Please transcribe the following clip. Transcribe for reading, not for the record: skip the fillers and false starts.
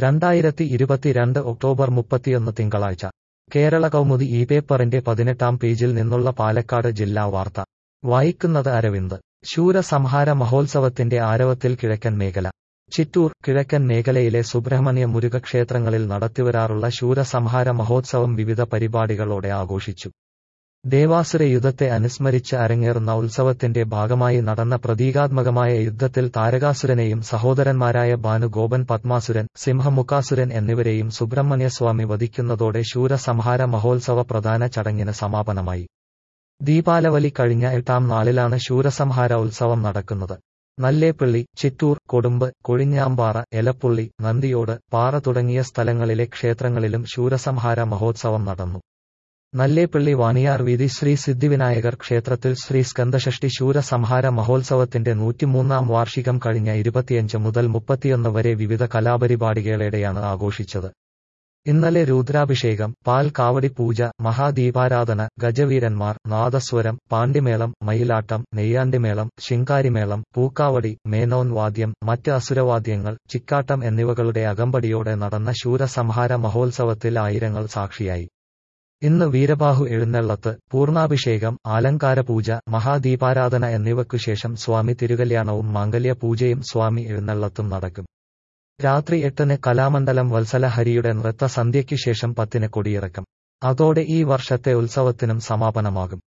2022 October 31 തിങ്കളാഴ്ച കേരള കൗമുദി ഈ പേപ്പറിന്റെ 18-ാം പേജിൽ നിന്നുള്ള പാലക്കാട് ജില്ലാ വാർത്ത വായിക്കുന്നത് അരവിന്ദ്. ശൂരസംഹാര മഹോത്സവത്തിന്റെ ആരവത്തിൽ കിഴക്കൻ മേഖല. ചിറ്റൂർ. കിഴക്കൻ മേഖലയിലെ സുബ്രഹ്മണ്യ മുരുക ക്ഷേത്രങ്ങളിൽ നടത്തിവരാറുള്ള ശൂരസംഹാര മഹോത്സവം വിവിധ പരിപാടികളോടെ ആഘോഷിച്ചു. ദേവാസുര യുദ്ധത്തെ അനുസ്മരിച്ച് അരങ്ങേറുന്ന ഉത്സവത്തിന്റെ ഭാഗമായി നടന്ന പ്രതീകാത്മകമായ യുദ്ധത്തിൽ താരകാസുരനെയും സഹോദരന്മാരായ ഭാനുഗോപൻ പത്മാസുരൻ, സിംഹമുഖാസുരൻ എന്നിവരെയും സുബ്രഹ്മണ്യസ്വാമി വധിക്കുന്നതോടെ ശൂരസംഹാര മഹോത്സവ പ്രധാന ചടങ്ങിന് സമാപനമായി. ദീപാലവലി കഴിഞ്ഞ 8-ാം നാളിലാണ് ശൂരസംഹാര ഉത്സവം നടക്കുന്നത്. നല്ലേപ്പിള്ളി, ചിറ്റൂർ, കൊടുമ്പ്, കൊഴിഞ്ഞാമ്പാറ, എലപ്പുള്ളി, നന്ദിയോട്, പാറ തുടങ്ങിയ സ്ഥലങ്ങളിലെ ക്ഷേത്രങ്ങളിലും ശൂരസംഹാര മഹോത്സവം നടന്നു. നല്ലേപ്പിള്ളി വാണിയാർ വീതി ശ്രീ സിദ്ധിവിനായകർ ക്ഷേത്രത്തിൽ ശ്രീ സ്കന്ദഷഷ്ഠി ശൂരസംഹാര മഹോത്സവത്തിന്റെ 103-ാം വാർഷികം കഴിഞ്ഞ 25 മുതൽ 31 വരെ വിവിധ കലാപരിപാടികളോടെയാണ് ആഘോഷിച്ചത്. ഇന്നലെ രുദ്രാഭിഷേകം, പാൽ കാവടി പൂജ, മഹാദീപാരാധന, ഗജവീരന്മാർ, നാദസ്വരം, പാണ്ടിമേളം, മയിലാട്ടം, നെയ്യാണ്ടിമേളം, ശിങ്കാരിമേളം, പൂക്കാവടി, മേനോൻ വാദ്യം, മറ്റ് അസുരവാദ്യങ്ങൾ, ചിക്കാട്ടം എന്നിവകളുടെ അകമ്പടിയോടെ നടന്ന ശൂരസംഹാര മഹോത്സവത്തിൽ ആയിരങ്ങൾ സാക്ഷിയായി. ഇന്ന് വീരബാഹു എഴുന്നള്ളത്ത്, പൂർണ്ണാഭിഷേകം, ആലങ്കാരപൂജ, മഹാദീപാരാധന എന്നിവയ്ക്കുശേഷം സ്വാമി തിരുകല്യാണവും മാംഗല്യ പൂജയും സ്വാമി എഴുന്നള്ളത്തും നടക്കും. രാത്രി 8-ന് കലാമണ്ഡലം വത്സല ഹരിയുടെ നൃത്ത സന്ധ്യയ്ക്കുശേഷം 10-ന് കൊടിയിറക്കം. അതോടെ ഈ വർഷത്തെ ഉത്സവത്തിനും സമാപനമാകും.